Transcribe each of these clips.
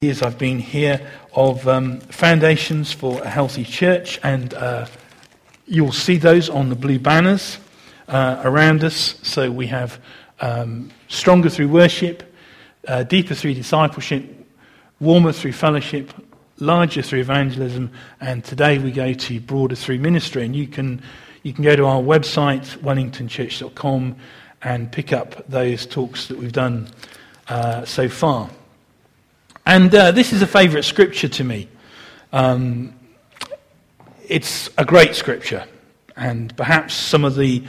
Years I've been here of Foundations for a Healthy Church, and you'll see those on the blue banners around us. So we have Stronger Through Worship, Deeper Through Discipleship, Warmer Through Fellowship, Larger Through Evangelism, and today we go to Broader Through Ministry. And you can go to our website, wellingtonchurch.com, and pick up those talks that we've done so far. And this is a favourite scripture to me. It's a great scripture, and perhaps some of the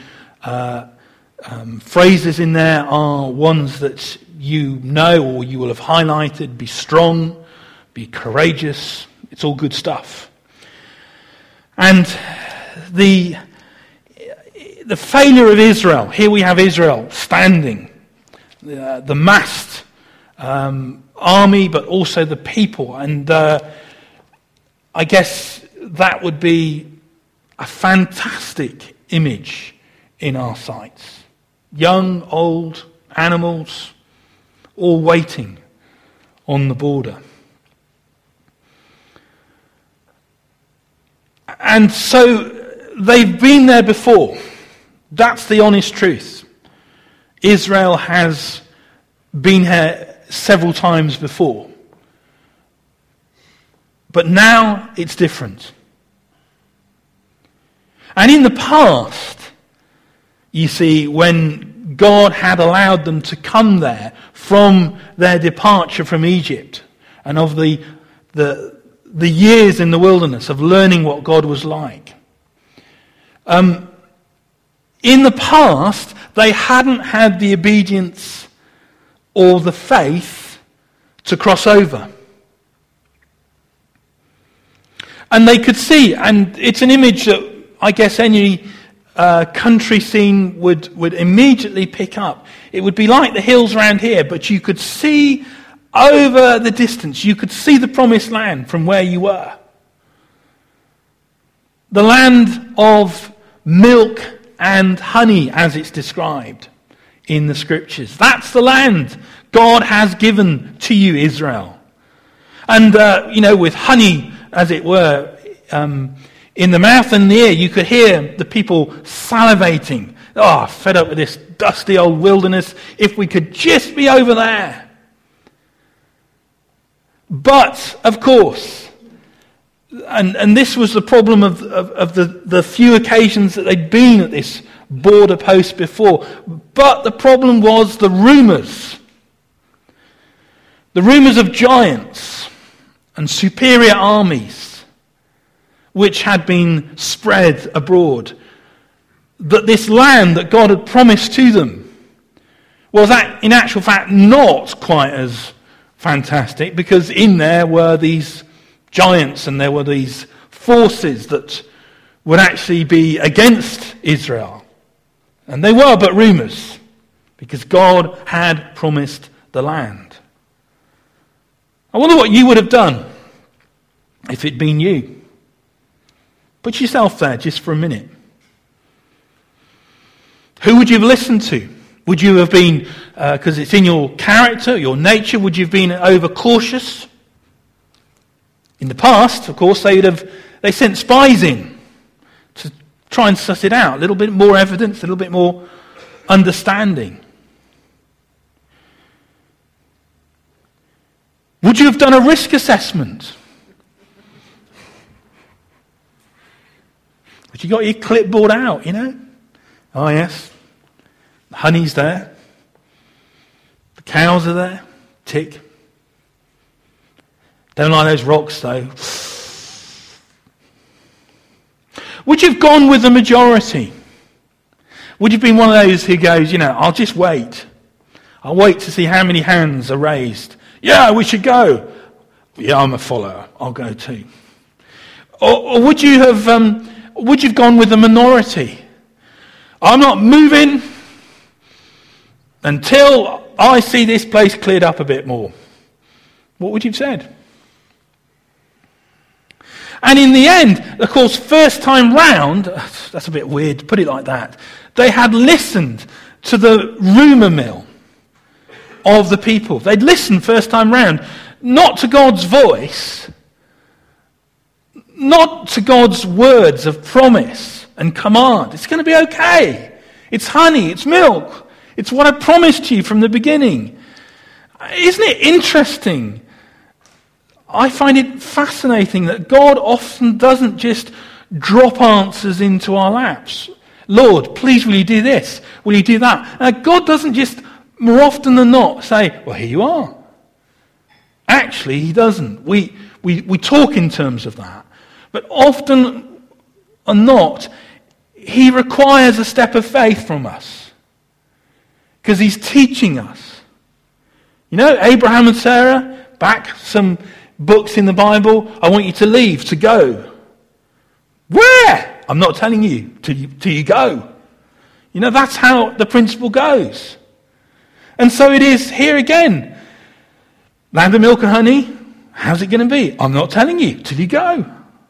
phrases in there are ones that you know or you will have highlighted. Be strong, be courageous. It's all good stuff. And the failure of Israel. Here we have Israel standing, the massed army, but also the people. And I guess that would be a fantastic image in our sights. Young, old, animals, all waiting on the border. And so they've been there before. That's the honest truth. Israel has been here several times before. But now it's different. And in the past, you see, when God had allowed them to come there from their departure from Egypt and of the years in the wilderness of learning what God was like, in the past, they hadn't had the obedience or the faith to cross over. And they could see, and it's an image that I guess any country scene would immediately pick up. It would be like the hills around here, but you could see over the distance, you could see the promised land from where you were. The land of milk and honey, as it's described in the scriptures. That's the land God has given to you, Israel. And, with honey, as it were, in the mouth and the ear, you could hear the people salivating. Oh, fed up with this dusty old wilderness. If we could just be over there. But, of course, and this was the problem of the few occasions that they'd been at this border post before. But the problem was the rumours. The rumours of giants and superior armies which had been spread abroad. That this land that God had promised to them was in actual fact not quite as fantastic, because in there were these giants and there were these forces that would actually be against Israel. And they were but rumours, because God had promised the land. I wonder what you would have done if it'd been you. Put yourself there just for a minute. Who would you have listened to? Would you have been, because it's in your character, your nature, would you have been overcautious? In the past, of course, they sent spies in to try and suss it out. A little bit more evidence, a little bit more understanding. Would you have done a risk assessment? Would you got your clipboard out, Oh yes, the honey's there. The cows are there. Tick. Don't like those rocks though. Would you have gone with the majority? Would you have been one of those who goes, I'll just wait. I'll wait to see how many hands are raised. Yeah, we should go. Yeah, I'm a follower. I'll go too. Or would you have gone with the minority? I'm not moving until I see this place cleared up a bit more. What would you have said? And in the end, of course, first time round, that's a bit weird to put it like that, they had listened to the rumour mill of the people. They'd listened first time round. not to God's voice, not to God's words of promise and command. It's going to be okay. It's honey, it's milk. It's what I promised you from the beginning. Isn't it interesting? I find it fascinating that God often doesn't just drop answers into our laps. Lord, please will you do this? Will you do that? God doesn't just, more often than not, say, well, here you are. Actually, he doesn't. We talk in terms of that. But often or not, he requires a step of faith from us. Because he's teaching us. You know, Abraham and Sarah, back some books in the Bible, I want you to leave, to go. Where? I'm not telling you till you go. You know, that's how the principle goes. And so it is here again. Land of milk and honey, how's it going to be? I'm not telling you till you go.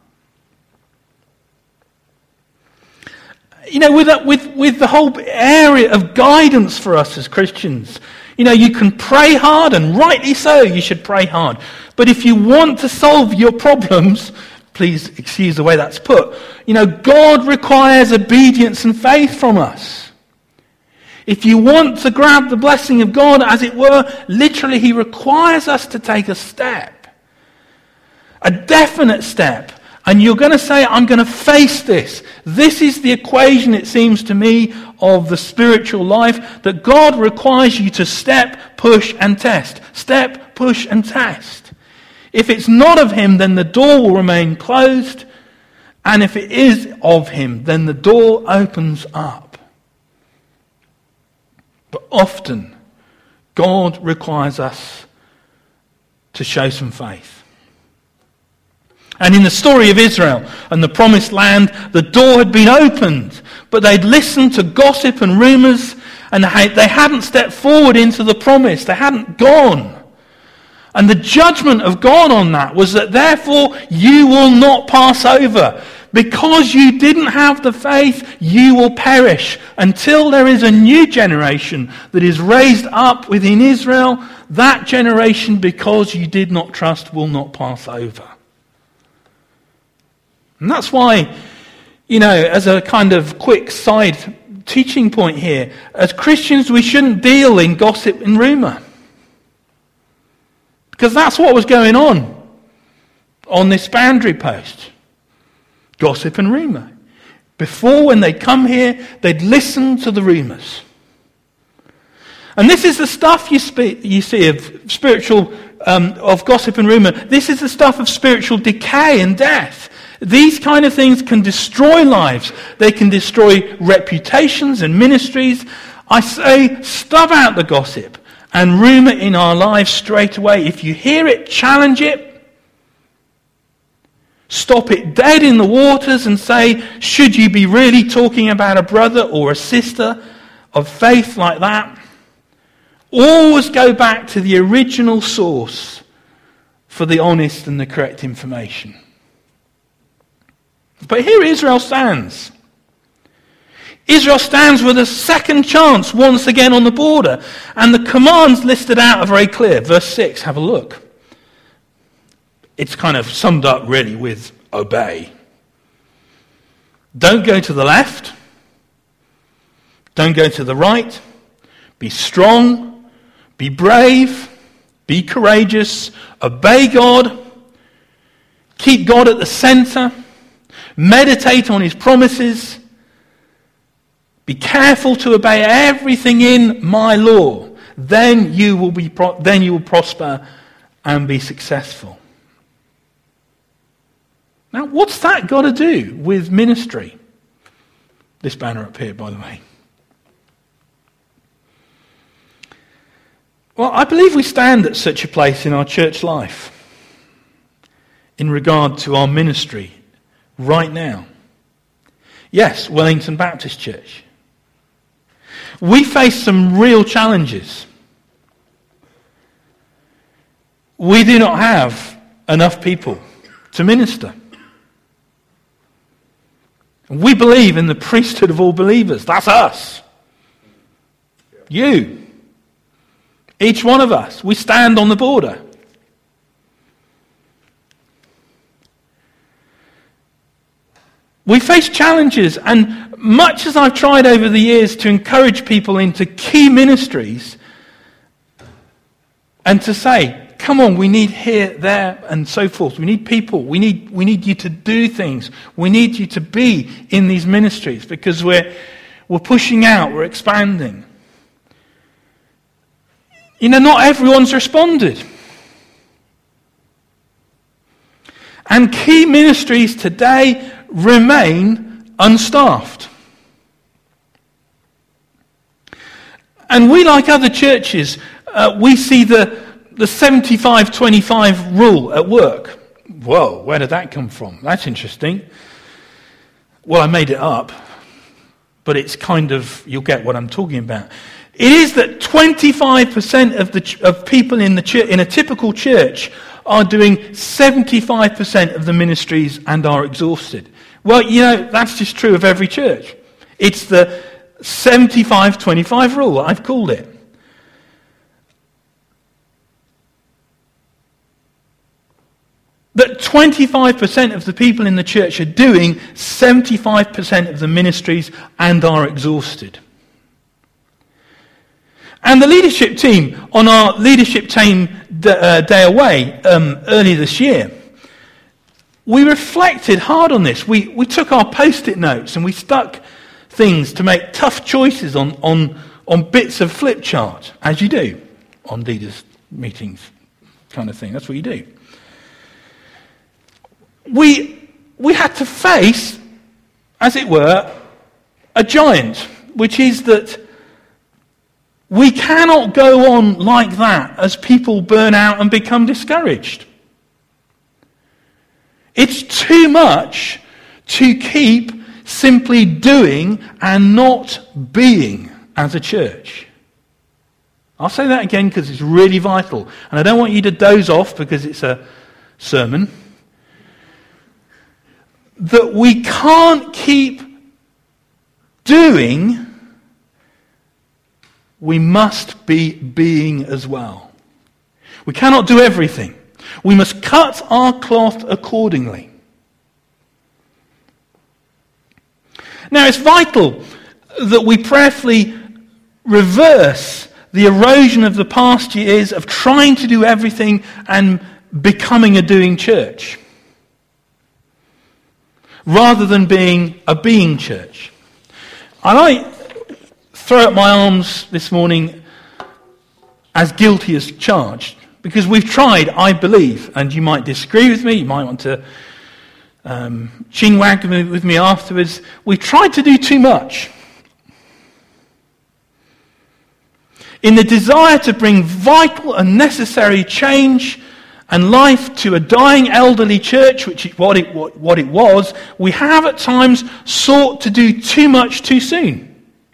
You know, with the whole area of guidance for us as Christians, you know, you can pray hard, and rightly so, you should pray hard. But if you want to solve your problems, please excuse the way that's put, you know, God requires obedience and faith from us. If you want to grab the blessing of God, as it were, literally he requires us to take a step. A definite step. And you're going to say, I'm going to face this. This is the equation, it seems to me, of the spiritual life, that God requires you to step, push, and test. Step, push, and test. If it's not of him, then the door will remain closed. And if it is of him, then the door opens up. But often, God requires us to show some faith. And in the story of Israel and the promised land, the door had been opened, but they'd listened to gossip and rumors, and they hadn't stepped forward into the promise. They hadn't gone. And the judgment of God on that was that therefore you will not pass over. Because you didn't have the faith, you will perish until there is a new generation that is raised up within Israel. That generation, because you did not trust, will not pass over. And that's why, you know, as a kind of quick side teaching point here, as Christians we shouldn't deal in gossip and rumour. Because that's what was going on this boundary post. Gossip and rumour. Before, when they'd come here, they'd listen to the rumours. And this is the stuff you see of spiritual, of gossip and rumour. This is the stuff of spiritual decay and death. These kind of things can destroy lives. They can destroy reputations and ministries. I say, stub out the gossip and rumour in our lives straight away. If you hear it, challenge it. Stop it dead in the waters and say, should you be really talking about a brother or a sister of faith like that? Always go back to the original source for the honest and the correct information. But here Israel stands. Israel stands with a second chance once again on the border. And the commands listed out are very clear. Verse 6, have a look. It's kind of summed up really with obey. Don't go to the left. Don't go to the right. Be strong. Be brave. Be courageous. Obey God. Keep God at the center. Meditate on his promises. Be careful to obey everything in my law. Then you will prosper and be successful. Now, what's that got to do with ministry? This banner up here, by the way. Well, I believe we stand at such a place in our church life in regard to our ministry right now. Yes, Wellington Baptist Church. We face some real challenges. We do not have enough people to minister. We believe in the priesthood of all believers. That's us. You. Each one of us. We stand on the border. We face challenges, and much as I've tried over the years to encourage people into key ministries and to say, come on, we need here, there, and so forth. We need people. We need you to do things. We need you to be in these ministries because we're pushing out, we're expanding. Not everyone's responded. And key ministries today remain unstaffed. And we, like other churches, we see the 75-25 rule at work. Whoa, where did that come from? That's interesting. Well, I made it up, but it's kind of, you'll get what I'm talking about. It is that 25% of people in a typical church are doing 75% of the ministries and are exhausted. Well, that's just true of every church. It's the 75-25 rule, I've called it. That 25% of the people in the church are doing 75% of the ministries and are exhausted. And the leadership team, on our leadership team day away early this year, we reflected hard on this. We took our post-it notes and we stuck things to make tough choices on bits of flip chart, as you do on leaders' meetings kind of thing. That's what you do. We had to face, as it were, a giant, which is that we cannot go on like that as people burn out and become discouraged. It's too much to keep simply doing and not being as a church. I'll say that again because it's really vital. And I don't want you to doze off because it's a sermon. That we can't keep doing, we must be being as well. We cannot do everything. We must cut our cloth accordingly. Now, it's vital that we prayerfully reverse the erosion of the past years of trying to do everything and becoming a doing church, rather than being a being church. And I throw up my arms this morning as guilty as charged, because we've tried, I believe, and you might disagree with me, you might want to chin-wag with me afterwards, we've tried to do too much. In the desire to bring vital and necessary change and life to a dying elderly church, which is what it was, we have at times sought to do too much too soon.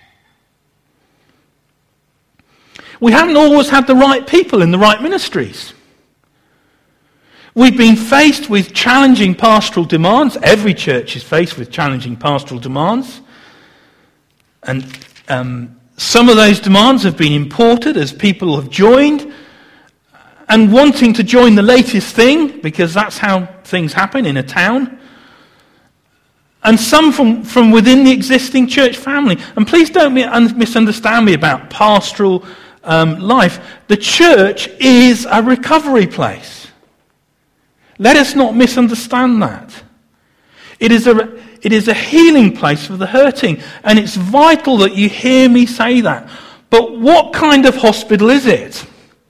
We haven't always had the right people in the right ministries. We've been faced with challenging pastoral demands. Every church is faced with challenging pastoral demands. And some of those demands have been imported as people have joined and wanting to join the latest thing, because that's how things happen in a town. And some from within the existing church family. And please don't misunderstand me about pastoral life. The church is a recovery place. Let us not misunderstand that. It is a healing place for the hurting. And it's vital that you hear me say that. But what kind of hospital is it?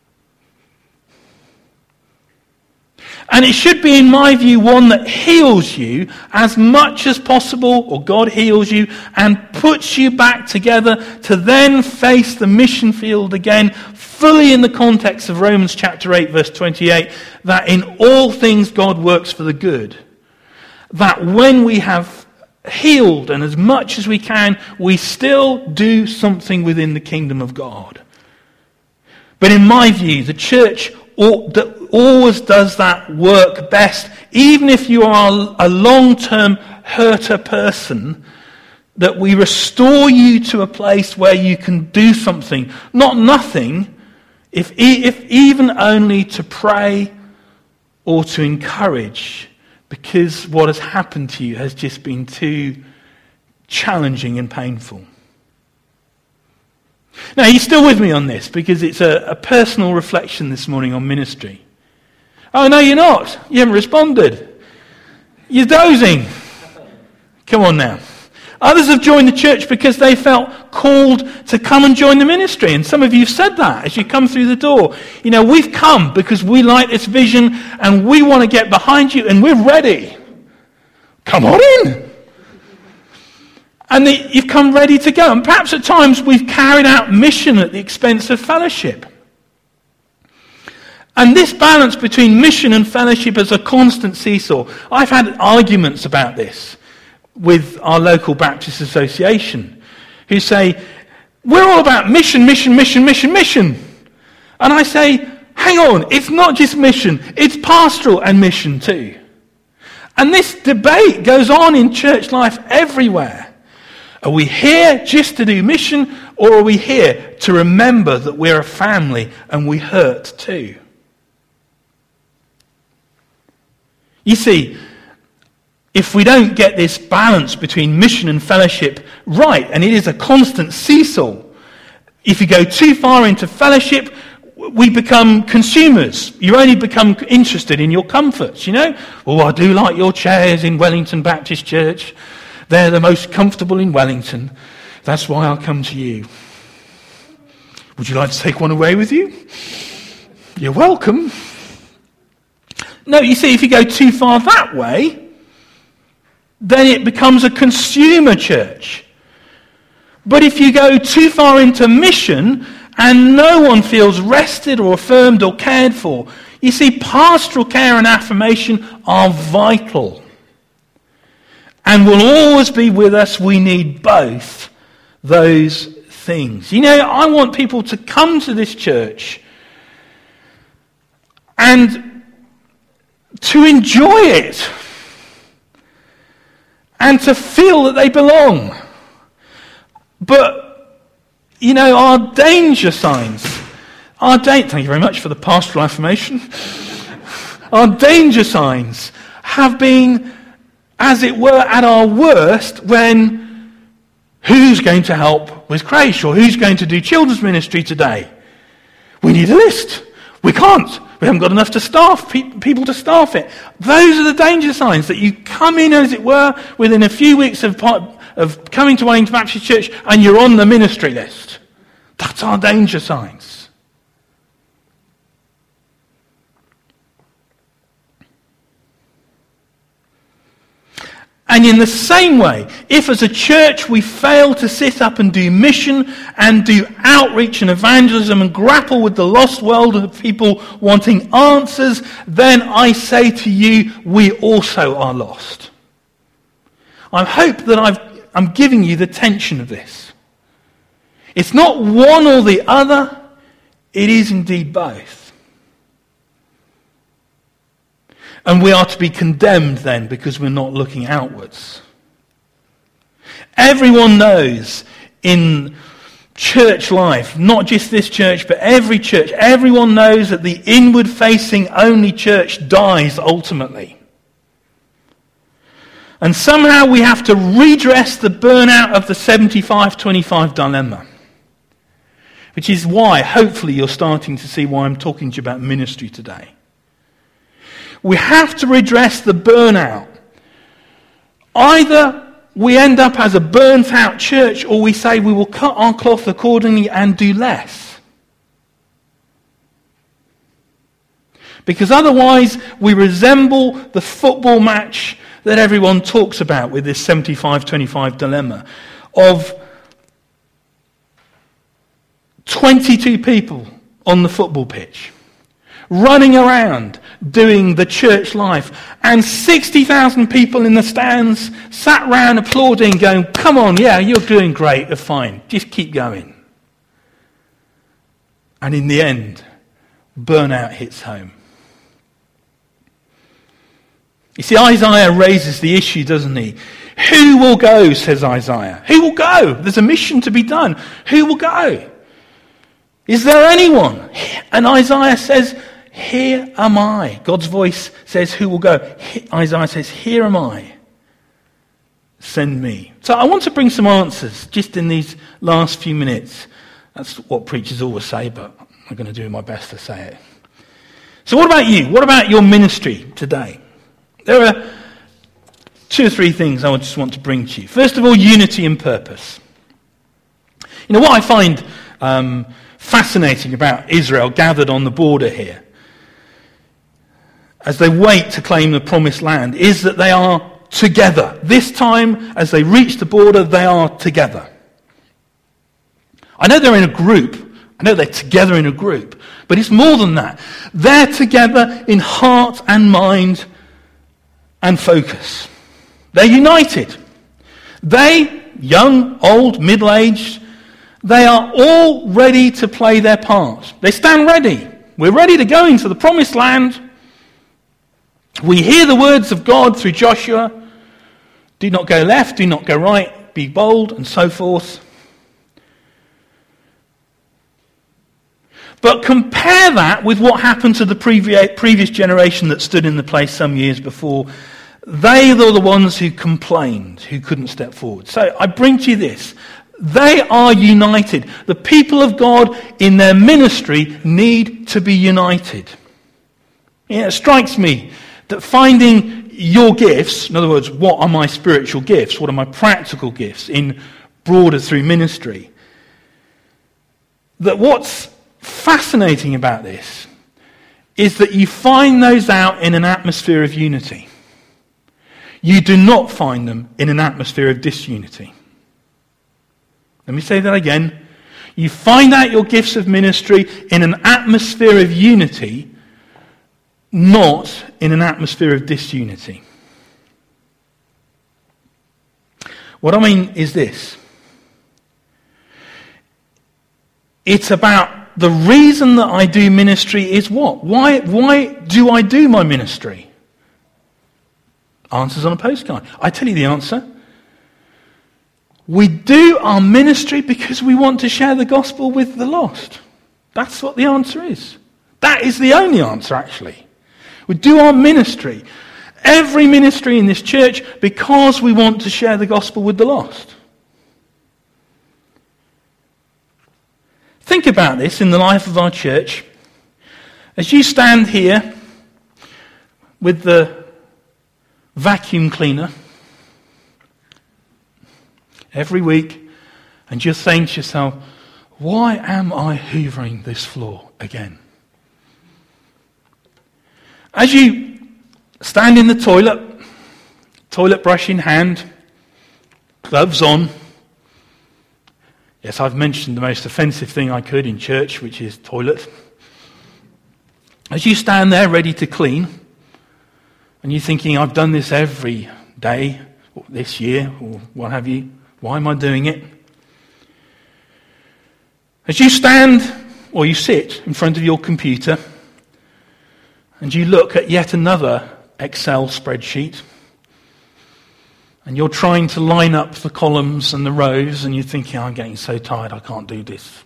And it should be, in my view, one that heals you as much as possible, or God heals you, and puts you back together to then face the mission field again, fully in the context of Romans chapter 8, verse 28, that in all things God works for the good. That when we have healed, and as much as we can, we still do something within the kingdom of God. But in my view, the church always does that work best, even if you are a long-term hurter person, that we restore you to a place where you can do something, not nothing, if even only to pray or to encourage, because what has happened to you has just been too challenging and painful. Now, are you still with me on this? Because it's a personal reflection this morning on ministry. Oh, no, you're not. You haven't responded. You're dozing. Come on now. Others have joined the church because they felt called to come and join the ministry. And some of you have said that as you come through the door. You know, we've come because we like this vision and we want to get behind you and we're ready. Come on in. And you've come ready to go. And perhaps at times we've carried out mission at the expense of fellowship. And this balance between mission and fellowship is a constant seesaw. I've had arguments about this with our local Baptist association, who say, we're all about mission, mission, mission, mission, mission. And I say, hang on, it's not just mission, it's pastoral and mission too. And this debate goes on in church life everywhere. Are we here just to do mission, or are we here to remember that we're a family and we hurt too? You see, if we don't get this balance between mission and fellowship right, and it is a constant seesaw, if you go too far into fellowship, we become consumers. You only become interested in your comforts, you know? Oh, I do like your chairs in Wellington Baptist Church. They're the most comfortable in Wellington. That's why I'll come to you. Would you like to take one away with you? You're welcome. No, you see, if you go too far that way, then it becomes a consumer church. But if you go too far into mission and no one feels rested or affirmed or cared for, you see, pastoral care and affirmation are vital and will always be with us. We need both those things. You know, I want people to come to this church and to enjoy it, and to feel that they belong. But, you know, our danger signs, thank you very much for the pastoral affirmation. Our danger signs have been, as it were, at our worst when who's going to help with creche, or who's going to do children's ministry today? We need a list. We can't. We haven't got enough to staff, people to staff it. Those are the danger signs, that you come in, as it were, within a few weeks of coming to Wellington Baptist Church and you're on the ministry list. That's our danger signs. And in the same way, if as a church we fail to sit up and do mission and do outreach and evangelism and grapple with the lost world of people wanting answers, then I say to you, we also are lost. I hope that I'm giving you the tension of this. It's not one or the other, it is indeed both. And we are to be condemned then because we're not looking outwards. Everyone knows in church life, not just this church, but every church, everyone knows that the inward-facing only church dies ultimately. And somehow we have to redress the burnout of the 75-25 dilemma. Which is why, hopefully, you're starting to see why I'm talking to you about ministry today. We have to redress the burnout. Either we end up as a burnt out church, or we say we will cut our cloth accordingly and do less. Because otherwise we resemble the football match that everyone talks about with this 75-25 dilemma of 22 people on the football pitch, running around doing the church life, and 60,000 people in the stands sat round applauding, going, come on, yeah, you're doing great, you're fine, just keep going. And in the end, burnout hits home. You see, Isaiah raises the issue, doesn't he? Who will go, says Isaiah. Who will go? There's a mission to be done. Who will go? Is there anyone? And Isaiah says, Here am I. God's voice says, who will go? Isaiah says, here am I. Send me. So I want to bring some answers just in these last few minutes. That's what preachers always say, but I'm going to do my best to say it. So what about you? What about your ministry today? There are 2 or 3 things I just want to bring to you. First of all, unity and purpose. You know, what I find fascinating about Israel gathered on the border here, as they wait to claim the promised land, is that they are together. This time, as they reach the border, they are together. I know they're in a group. I know they're together in a group. But it's more than that. They're together in heart and mind and focus. They're united. They, young, old, middle-aged, they are all ready to play their part. They stand ready. We're ready to go into the promised land. We hear the words of God through Joshua. Do not go left, do not go right, be bold, and so forth. But compare that with what happened to the previous generation that stood in the place some years before. They were the ones who complained, who couldn't step forward. So I bring to you this. They are united. The people of God in their ministry need to be united. It strikes me that finding your gifts, in other words, what are my spiritual gifts, what are my practical gifts in broader through ministry, that what's fascinating about this is that you find those out in an atmosphere of unity. You do not find them in an atmosphere of disunity. Let me say that again. You find out your gifts of ministry in an atmosphere of unity, not in an atmosphere of disunity. What I mean is this. It's about the reason that I do ministry is what? Why do I do my ministry? Answers on a postcard. I tell you the answer. We do our ministry because we want to share the gospel with the lost. That's what the answer is. That is the only answer, actually. We do our ministry, every ministry in this church, because we want to share the gospel with the lost. Think about this in the life of our church. As you stand here with the vacuum cleaner every week and you're saying to yourself, why am I hoovering this floor again? As you stand in the toilet brush in hand, gloves on. Yes, I've mentioned the most offensive thing I could in church, which is toilet. As you stand there ready to clean, and you're thinking, I've done this every day, or this year, or what have you, why am I doing it? As you stand, or you sit in front of your computer, and you look at yet another Excel spreadsheet, and you're trying to line up the columns and the rows, and you're thinking, I'm getting so tired, I can't do this.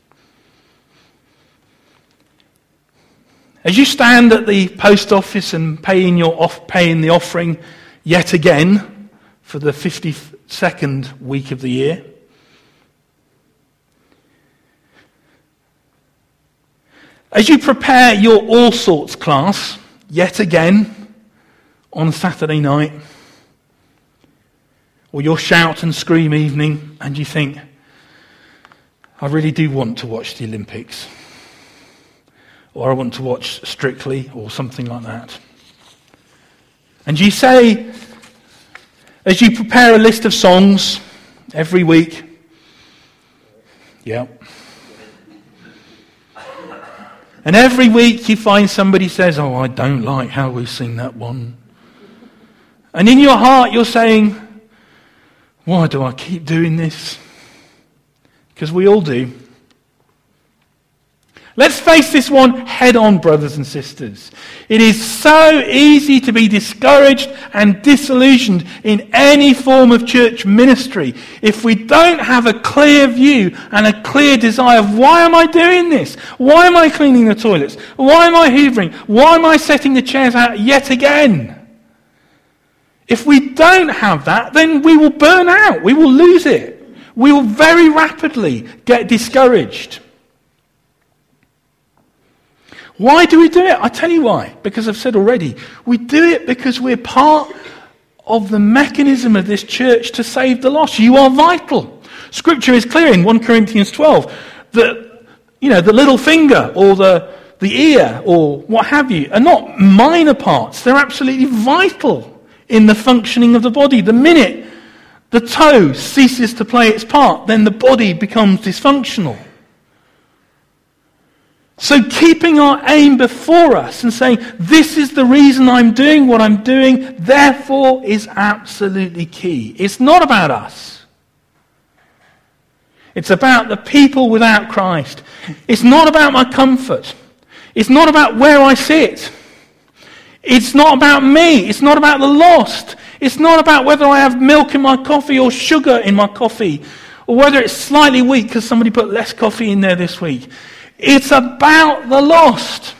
As you stand at the post office and paying the offering yet again for the 52nd week of the year, as you prepare your all sorts class yet again on Saturday night, or your shout and scream evening, and you think, I really do want to watch the Olympics, or I want to watch Strictly, or something like that. And you say, as you prepare a list of songs every week, yeah. And every week you find somebody says, oh, I don't like how we sing that one. And in your heart you're saying, why do I keep doing this? Because we all do. Let's face this one head on, brothers and sisters. It is so easy to be discouraged and disillusioned in any form of church ministry if we don't have a clear view and a clear desire of why am I doing this? Why am I cleaning the toilets? Why am I hoovering? Why am I setting the chairs out yet again? If we don't have that, then we will burn out. We will lose it. We will very rapidly get discouraged. Why do we do it? I tell you why. Because I've said already, we do it because we're part of the mechanism of this church to save the lost. You are vital. Scripture is clear in 1 Corinthians 12 that, the little finger or the ear or what have you are not minor parts. They're absolutely vital in the functioning of the body. The minute the toe ceases to play its part, then the body becomes dysfunctional. So keeping our aim before us and saying, this is the reason I'm doing what I'm doing, therefore is absolutely key. It's not about us. It's about the people without Christ. It's not about my comfort. It's not about where I sit. It's not about me. It's not about the lost. It's not about whether I have milk in my coffee or sugar in my coffee, or whether it's slightly weak because somebody put less coffee in there this week. It's about the lost.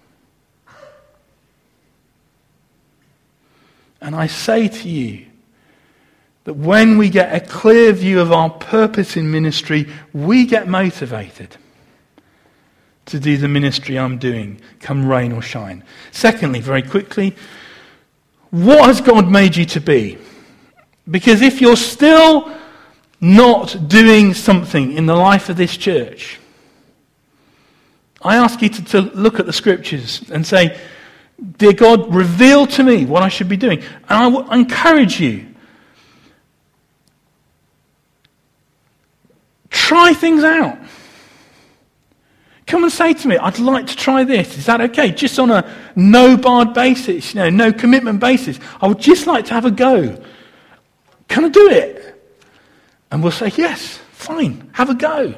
And I say to you that when we get a clear view of our purpose in ministry, we get motivated to do the ministry I'm doing, come rain or shine. Secondly, very quickly, what has God made you to be? Because if you're still not doing something in the life of this church, I ask you to look at the scriptures and say, dear God, reveal to me what I should be doing. And I encourage you, try things out. Come and say to me, I'd like to try this. Is that okay? Just on a no-barred basis, no commitment basis. I would just like to have a go. Can I do it? And we'll say, yes, fine, have a go.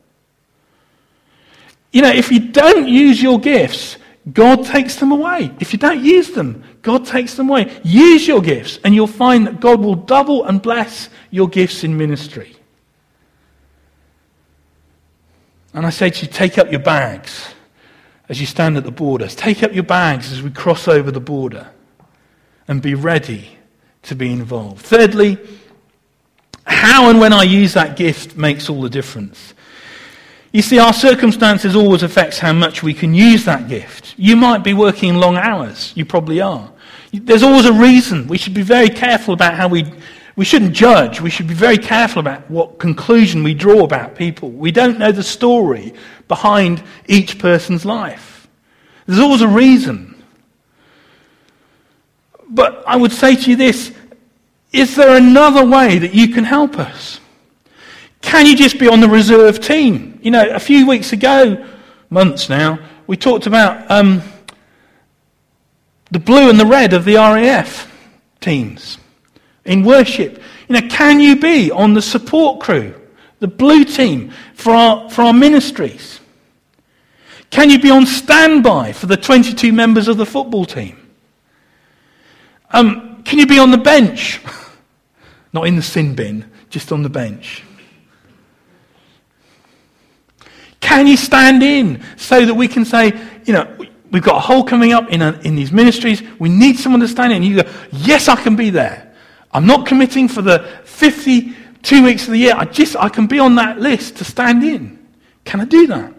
If you don't use your gifts, God takes them away. If you don't use them, God takes them away. Use your gifts, and you'll find that God will double and bless your gifts in ministry. And I say to you, take up your bags as you stand at the borders. Take up your bags as we cross over the border and be ready to be involved. Thirdly, how and when I use that gift makes all the difference. You see, our circumstances always affects how much we can use that gift. You might be working long hours. You probably are. There's always a reason. We should be very careful about how we shouldn't judge. We should be very careful about what conclusion we draw about people. We don't know the story behind each person's life. There's always a reason. But I would say to you this, is there another way that you can help us? Can you just be on the reserve team? A few weeks ago, months now, we talked about the blue and the red of the RAF teams in worship. Can you be on the support crew, the blue team for our ministries? Can you be on standby for the 22 members of the football team? Can you be on the bench? Not in the sin bin, just on the bench. Can you stand in so that we can say, we've got a hole coming up in these ministries. We need someone to stand in. You go, yes, I can be there. I'm not committing for the 52 weeks of the year. I can be on that list to stand in. Can I do that?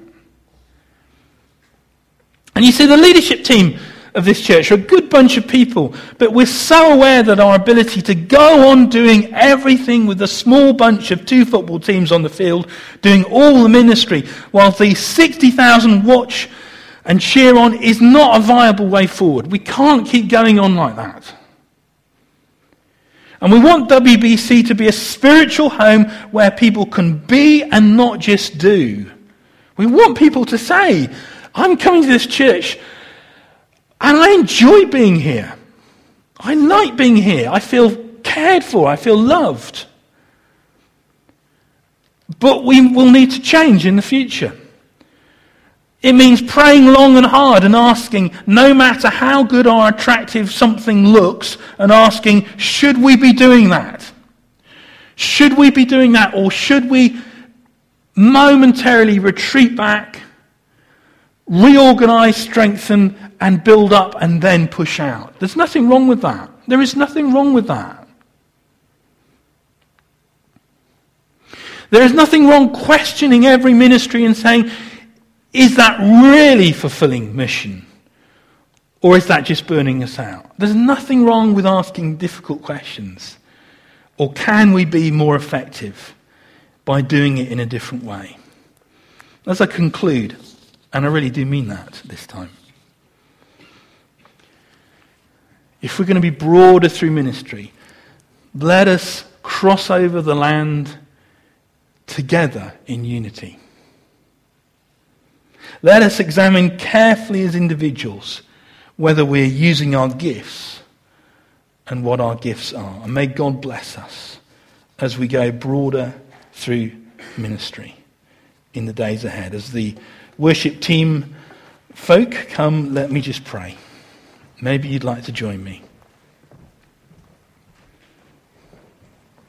And you see, the leadership team of this church are a good bunch of people, but we're so aware that our ability to go on doing everything with a small bunch of 2 football teams on the field, doing all the ministry, while the 60,000 watch and cheer on is not a viable way forward. We can't keep going on like that. And we want WBC to be a spiritual home where people can be and not just do. We want people to say, I'm coming to this church and I enjoy being here. I like being here. I feel cared for. I feel loved. But we will need to change in the future. It means praying long and hard and asking, no matter how good or attractive something looks, and asking, should we be doing that? Should we be doing that, or should we momentarily retreat back, reorganize, strengthen, and build up, and then push out? There's nothing wrong with that. There is nothing wrong with that. There is nothing wrong questioning every ministry and saying, is that really fulfilling mission? Or is that just burning us out? There's nothing wrong with asking difficult questions. Or can we be more effective by doing it in a different way? As I conclude, and I really do mean that this time, if we're going to be broader through ministry, let us cross over the land together in unity. Let us examine carefully as individuals whether we're using our gifts and what our gifts are. And may God bless us as we go broader through ministry in the days ahead. As the worship team folk come, let me just pray. Maybe you'd like to join me.